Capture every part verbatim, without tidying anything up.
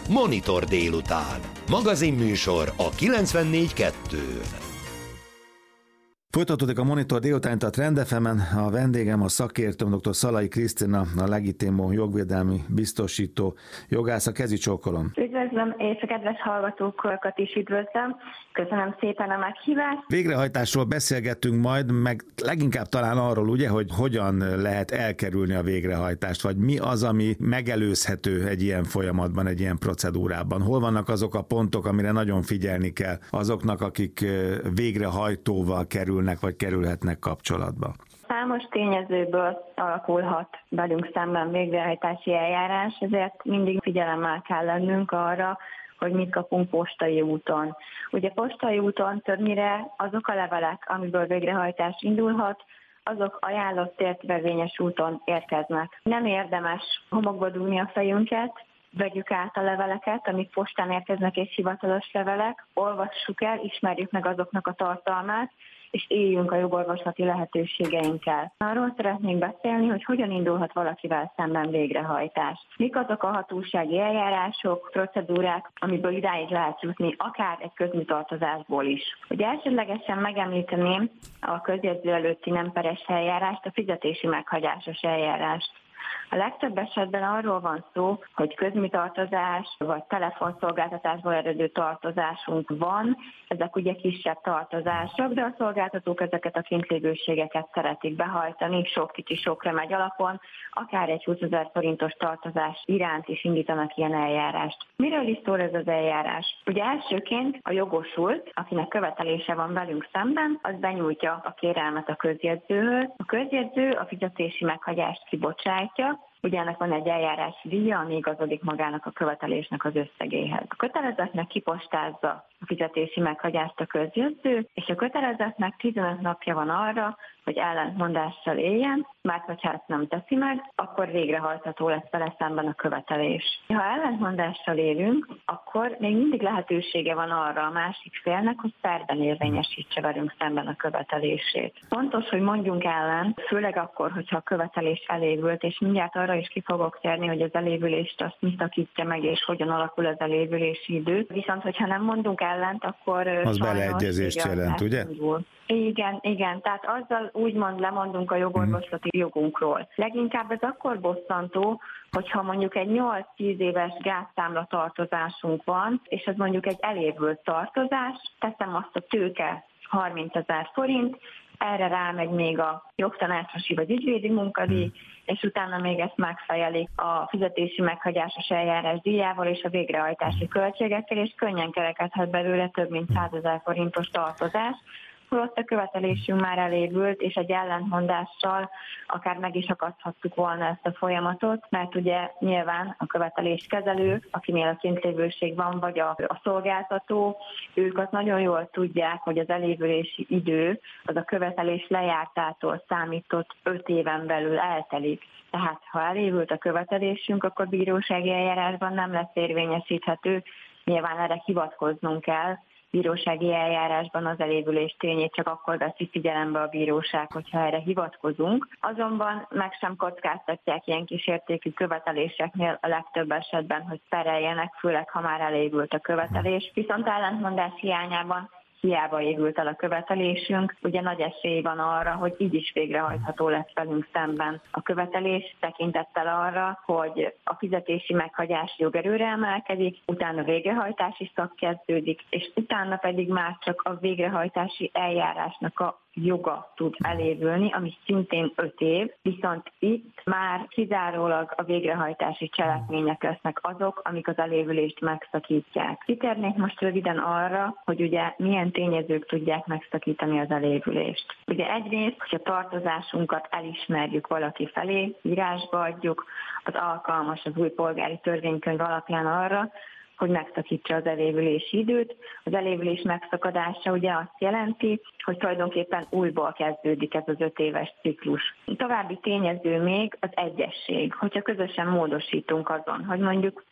Monitor délután. Magazinműsor a kilencvennégy kettő. Folytatódik a Monitor délután a Trend ef emen. A vendégem, a szakértőm, dr. Szalai Krisztina, a Legitimó jogvédelmi biztosító jogásza. Kezi csókolom. Üdvözlöm, és a kedves hallgatókat is üdvözlöm. Köszönöm szépen a meghívást. Végrehajtásról beszélgettünk majd, meg leginkább talán arról, ugye, hogy hogyan lehet elkerülni a végrehajtást, vagy mi az, ami megelőzhető egy ilyen folyamatban, egy ilyen procedúrában. Hol vannak azok a pontok, amire nagyon figyelni kell azoknak, akik végrehajtóval kerülnek, vagy kerülhetnek kapcsolatba? Számos tényezőből alakulhat velünk szemben végrehajtási eljárás, ezért mindig figyelemmel kell lennünk arra, hogy mit kapunk postai úton. Ugye postai úton többnyire azok a levelek, amiből végrehajtás indulhat, azok ajánlott értvevényes úton érkeznek. Nem érdemes homokba dugni a fejünket, vegyük át a leveleket, amik postán érkeznek és hivatalos levelek, olvassuk el, ismerjük meg azoknak a tartalmát, és éljünk a jogorvoslati lehetőségeinkkel. Arról szeretnék beszélni, hogy hogyan indulhat valakivel szemben végrehajtás. Mik azok a hatósági eljárások, procedúrák, amiből idáig lehet jutni, akár egy közműtartozásból is. Ugye elsődlegesen megemlíteném a közjegyző előtti nem peres eljárást, a fizetési meghagyásos eljárást. A legtöbb esetben arról van szó, hogy közműtartozás vagy telefonszolgáltatásból eredő tartozásunk van, ezek ugye kisebb tartozások, de a szolgáltatók ezeket a kintlévőségeket szeretik behajtani, sok kicsi sokra megy alapon, akár egy húszezer forintos tartozás iránt is indítanak ilyen eljárást. Miről is szól ez az eljárás? Ugye elsőként a jogosult, akinek követelése van velünk szemben, az benyújtja a kérelmet a közjegyzőhöz. A közjegyző a fizetési meghagyást kibocsátja, ugye ennek van egy eljárási díja, ami igazodik magának a követelésnek az összegéhez. A kötelezettnek kipostázza a fizetési meghagyást a közjegyző, és a kötelezettnek tizenöt napja van arra, hogy ellentmondással éljen, mert hogyha ezt nem teszi meg, akkor végrehajtható lesz vele szemben a követelés. Ha ellentmondással élünk, akkor még mindig lehetősége van arra a másik félnek, hogy perben érvényesítse velünk szemben a követelését. Fontos, hogy mondjunk ellen, főleg akkor, hogyha a követelés elévült, és mindjárt arra is ki fogok térni, hogy az elévülést azt mi szakítja meg, és hogyan alakul az elévülési idő. Viszont, hogyha nem mondunk ellent, akkor az beleegyezést jelent, ugye? Indul. Igen, igen, tehát azzal úgymond lemondunk a jogorvoslati hmm. jogunkról. Leginkább ez akkor bosszantó, hogyha mondjuk egy nyolc-tíz éves gázszámla tartozásunk van, és ez mondjuk egy elévült tartozás, teszem azt a tőke harmincezer forint, erre rámegy még a jogtanácsosi vagy ügyvédi munkadíj, hmm. és utána még ezt megfejelik a fizetési meghagyásos eljárás díjával és a végrehajtási költségekkel, és könnyen kerekedhet belőle több mint százezer forintos tartozás, holott a követelésünk már elévült, és egy ellentmondással akár meg is akadhattuk volna ezt a folyamatot, mert ugye nyilván a követeléskezelők, akinél a kintlévőség van, vagy a, a szolgáltató, ők azt nagyon jól tudják, hogy az elévülési idő az a követelés lejártától számított öt éven belül eltelik. Tehát ha elévült a követelésünk, akkor bírósági eljárásban nem lesz érvényesíthető, nyilván erre hivatkoznunk kell. Bírósági eljárásban az elévülés tényét csak akkor veszi figyelembe a bíróság, hogyha erre hivatkozunk. Azonban meg sem kockáztatják ilyen kísértékű követeléseknél a legtöbb esetben, hogy pereljenek, főleg ha már elévült a követelés. Viszont ellentmondás hiányában hiába égült el a követelésünk, ugye nagy esély van arra, hogy így is végrehajtható lesz velünk szemben a követelés, tekintettel arra, hogy a fizetési meghagyás jogerőre emelkedik, utána végrehajtási szak kezdődik, és utána pedig már csak a végrehajtási eljárásnak a joga tud elévülni, ami szintén öt év, viszont itt már kizárólag a végrehajtási cselekmények lesznek azok, amik az elévülést megszakítják. Kitérnék most röviden arra, hogy ugye milyen tényezők tudják megszakítani az elévülést. Ugye egyrészt, hogy a tartozásunkat elismerjük valaki felé, írásba adjuk, az alkalmas az új polgári törvénykönyv alapján arra, hogy megszakítsa az elévülési időt. Az elévülés megszakadása ugye azt jelenti, hogy tulajdonképpen újból kezdődik ez az öt éves ciklus. További tényező még az egyesség, hogyha közösen módosítunk azon, hogy mondjuk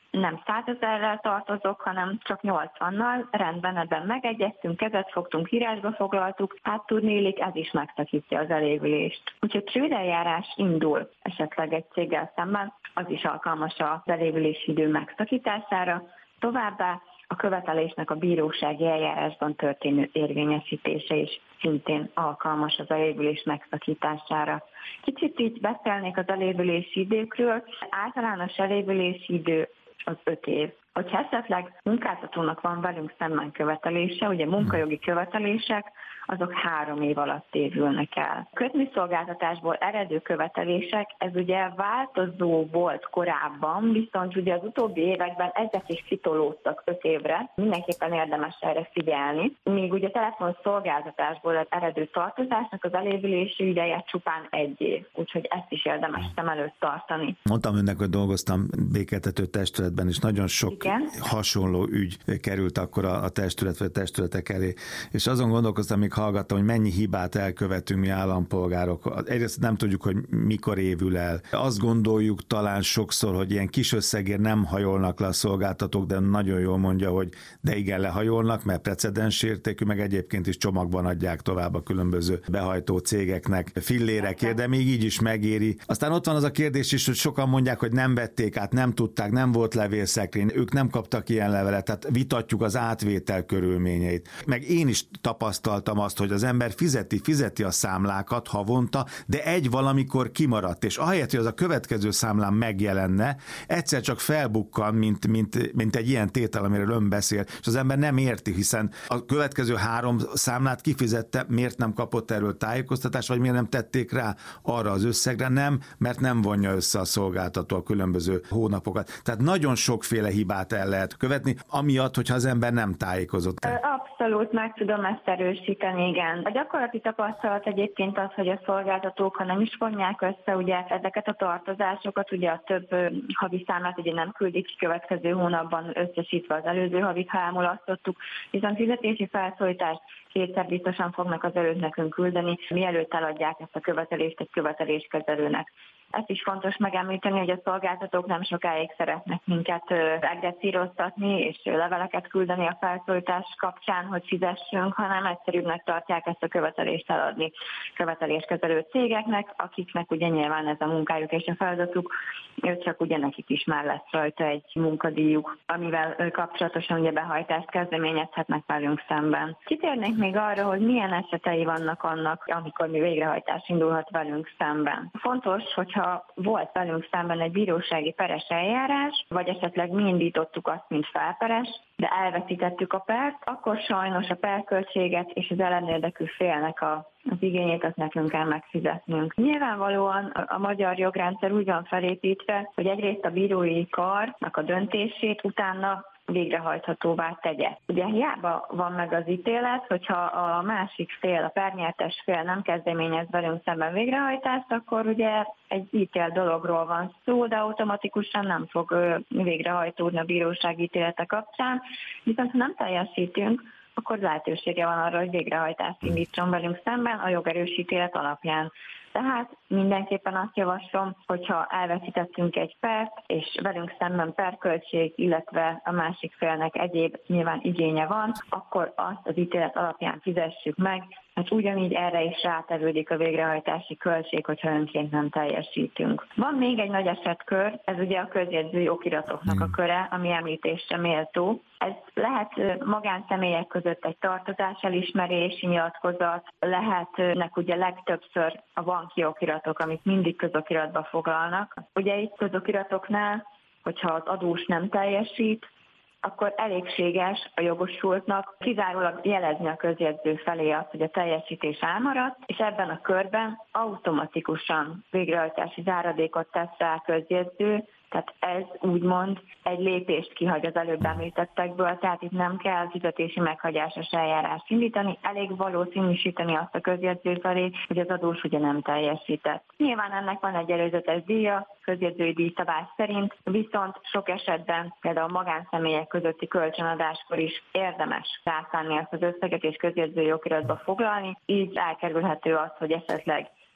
nem százezerrel tartozok, hanem csak nyolcvannal, rendben, ebben megegyeztünk, kezet fogtunk, írásba foglaltuk, hát tudnélik, ez is megszakítja az elévülést. Úgyhogy csődeljárás indul esetleg egy céggel szemben, az is alkalmas az elévülési idő megszakítására, továbbá a követelésnek a bírósági eljárásban történő érvényesítése is szintén alkalmas az elévülés megszakítására. Kicsit így beszélnék az elévülési időkről. Általános elévülési idő az öt év. Hogyha esetleg munkáltatónak van velünk szemben követelése, ugye munkajogi követelések, azok három év alatt évülnek el. Közműszolgáltatásból eredő követelések, ez ugye változó volt korábban, viszont ugye az utóbbi években ezek is kitolódtak öt évre, mindenképpen érdemes erre figyelni. Míg ugye telefonszolgáltatásból eredő tartozásnak az elévülési ideje csupán egy év, úgyhogy ezt is érdemes szem előtt tartani. Mondtam önnek, hogy dolgoztam békéltető testületben, és nagyon sok Igen? hasonló ügy került akkor a, a testület vagy a testületek elé, és azon gondolkoztam, még hallgattam, hogy mennyi hibát elkövetünk mi állampolgárok. Egyrészt nem tudjuk, hogy mikor évül el. Azt gondoljuk talán sokszor, hogy ilyen kis összegért nem hajolnak le a szolgáltatók, de nagyon jól mondja, hogy de igen, lehajolnak, mert precedens értékű, meg egyébként is csomagban adják tovább a különböző behajtó cégeknek fillérekért, de még így is megéri. Aztán ott van az a kérdés is, hogy sokan mondják, hogy nem vették át, nem tudták, nem volt levélszekrény, ők nem kaptak ilyen levelet, tehát vitatjuk az átvétel körülményeit. Meg én is tapasztaltam azt, hogy az ember fizeti, fizeti a számlákat havonta, de egy valamikor kimaradt, és ahelyett, hogy az a következő számlán megjelenne, egyszer csak felbukkan, mint, mint, mint egy ilyen tétel, amiről ön beszél, és az ember nem érti, hiszen a következő három számlát kifizette, miért nem kapott erről tájékoztatást, vagy miért nem tették rá arra az összegre, nem, mert nem vonja össze a szolgáltató a különböző hónapokat. Tehát nagyon sokféle hibát el lehet követni, amiatt, hogyha az ember nem tájékozott. Abszolút meg tudom ezt erősíteni, igen. A gyakorlati tapasztalat egyébként az, hogy a szolgáltatók, ha nem is vonják össze ugye ezeket a tartozásokat, ugye a több havi számlát ugye nem küldik ki következő hónapban összesítve az előző havit, ha elmulasztottuk, viszont fizetési felszólítást kétszer biztosan fognak az előtt nekünk küldeni, mielőtt eladják ezt a követelést egy követeléskezelőnek. Ezt is fontos megemlíteni, hogy a szolgáltatók nem sokáig szeretnek minket egresszíroztatni és leveleket küldeni a felszólítás kapcsán, hogy fizessünk, hanem egyszerűbbnek tartják ezt a követelést eladni követeléskezelő cégeknek, akiknek ugye nyilván ez a munkájuk és a feladatuk, csak ugye nekik is már lesz rajta egy munkadíjuk, amivel kapcsolatosan ugye behajtást kezdeményezhetnek velünk szemben. Kitérnék még arra, hogy milyen esetei vannak annak, amikor mi végrehajtás indulhat velünk szemben. Fontos, hogy ha volt velünk szemben egy bírósági peres eljárás, vagy esetleg mi indítottuk azt, mint felperes, de elveszítettük a pert, akkor sajnos a perköltséget és az ellenérdekű félnek a az igényét azt nekünk kell megfizetnünk. Nyilvánvalóan a magyar jogrendszer úgy van felépítve, hogy egyrészt a bírói karnak a döntését utána végrehajthatóvá tegye. Ugye hiába van meg az ítélet, hogyha a másik fél, a pernyertes fél nem kezdeményez velünk szemben végrehajtást, akkor ugye egy ítélt dologról van szó, de automatikusan nem fog végrehajtódni a bírósági ítélete kapcsán. Viszont ha nem teljesítünk, akkor lehetősége van arra, hogy végrehajtást indítson velünk szemben a jogerős ítélet alapján. Tehát mindenképpen azt javaslom, hogyha elveszítettünk egy pert, és velünk szemben perköltség, illetve a másik félnek egyéb nyilván igénye van, akkor azt az ítélet alapján fizessük meg, hát ugyanígy erre is rátevődik a végrehajtási költség, hogyha önként nem teljesítünk. Van még egy nagy esetkör, ez ugye a közjegyzői okiratoknak a köre, ami említésre méltó. Ez lehet magánszemélyek között egy tartozás elismerési nyilatkozat, lehetnek ugye legtöbbször a banki okiratok, amit mindig közokiratba foglalnak. Ugye itt közokiratoknál, hogyha az adós nem teljesít, akkor elégséges a jogosultnak kizárólag jelezni a közjegyző felé azt, hogy a teljesítés elmaradt, és ebben a körben automatikusan végrehajtási záradékot tesz rá a közjegyző, tehát ez úgymond egy lépést kihagy az előbb említettekből, tehát itt nem kell fizetési meghagyásos eljárást indítani, elég valószínűsíteni azt a közjegyző felé, hogy az adós ugye nem teljesített. Nyilván ennek van egy előzetes díja, közjegyzői díjszabály szerint, viszont sok esetben például a magánszemélyek közötti kölcsönadáskor is érdemes rászánni ezt az összeget és közjegyzői okiratba foglalni, így elkerülhető az, hogy esetleg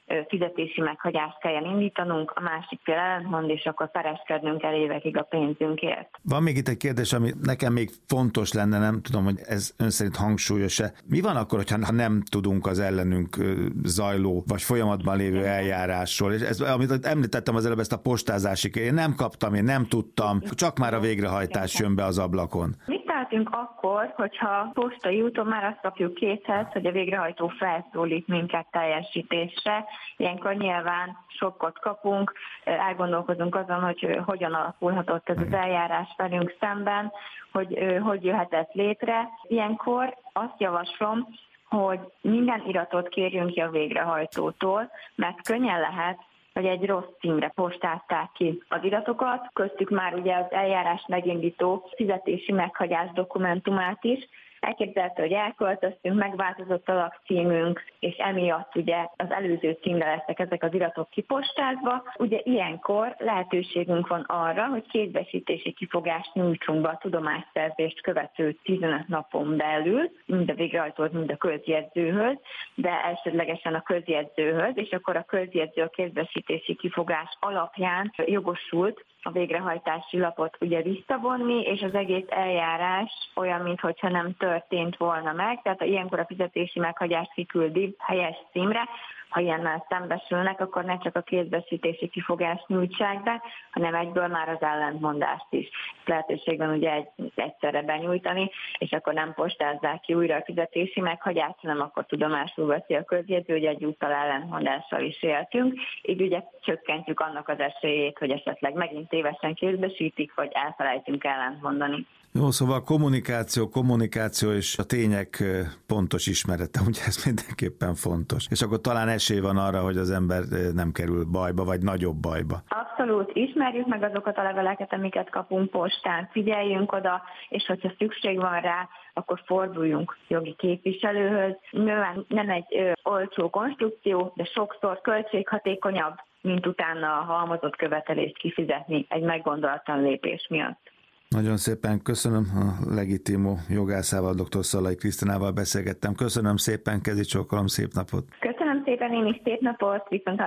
fizetési meghagyást kelljen indítanunk, a másik fél ellentmond, és akkor pereskednünk kell évekig a pénzünkért. Van még itt egy kérdés, ami nekem még fontos lenne, nem tudom, hogy ez ön szerint hangsúlyos-e. Mi van akkor, hogyha nem tudunk az ellenünk zajló, vagy folyamatban lévő eljárásról? És ez, amit említettem az előbb, ezt a postázási, én nem kaptam, én nem tudtam, csak már a végrehajtás jön be az ablakon. Mit tehetünk akkor, hogyha postai úton már azt kapjuk készhez, hogy a végrehajtó felszólít minket teljesítésre? Ilyenkor nyilván sokkot kapunk, elgondolkozunk azon, hogy hogyan alakulhatott ez az eljárás velünk szemben, hogy hogy jöhetett létre. Ilyenkor azt javaslom, hogy minden iratot kérjünk ki a végrehajtótól, mert könnyen lehet, hogy egy rossz címre postázták ki az iratokat, köztük már ugye az eljárás megindító fizetési meghagyás dokumentumát is. Elképzelhető, hogy elköltöztünk, megváltozott a lakcímünk, és emiatt ugye az előző címre lesznek ezek az iratok kipostázva. Ugye ilyenkor lehetőségünk van arra, hogy kézbesítési kifogást nyújtsunk be a tudomásszerzést követő tizenöt napon belül, mind a végrehajtóhoz, mind a közjegyzőhöz, de elsődlegesen a közjegyzőhöz, és akkor a közjegyző a kézbesítési kifogás alapján jogosult a végrehajtási lapot ugye visszavonni, és az egész eljárás olyan, mintha nem történt volna meg, tehát ilyenkor a fizetési meghagyást kiküldi helyes címre. Ha ilyennel szembesülnek, akkor ne csak a kézbesítési kifogást nyújtsák be, hanem egyből már az ellentmondást is. Lehetőség van ugye egy, egyszerre benyújtani, és akkor nem postázzák ki újra a fizetési meghagyást, hanem akkor tudomásul veszi a közjegyző, hogy egyúttal ellentmondással is éltünk. Így ugye csökkentjük annak az esélyét, hogy esetleg megint tévesen kézbesítik, vagy elfelejtünk ellentmondani. Jó, szóval kommunikáció, kommunikáció és a tények pontos ismerete, ugye ez mindenképpen fontos. És akkor talán esély van arra, hogy az ember nem kerül bajba, vagy nagyobb bajba. Abszolút, ismerjük meg azokat a leveleket, amiket kapunk postán, figyeljünk oda, és hogyha szükség van rá, akkor forduljunk jogi képviselőhöz. Nyilván nem egy ö, olcsó konstrukció, de sokszor költséghatékonyabb, mint utána a halmozott követelést kifizetni egy meggondolatlan lépés miatt. Nagyon szépen köszönöm, a Legitimo jogászával, dr. Szalai Krisztinával beszélgettem. Köszönöm szépen, kezi csókolom, szép napot! Köszönöm szépen, én is szép napot, viszont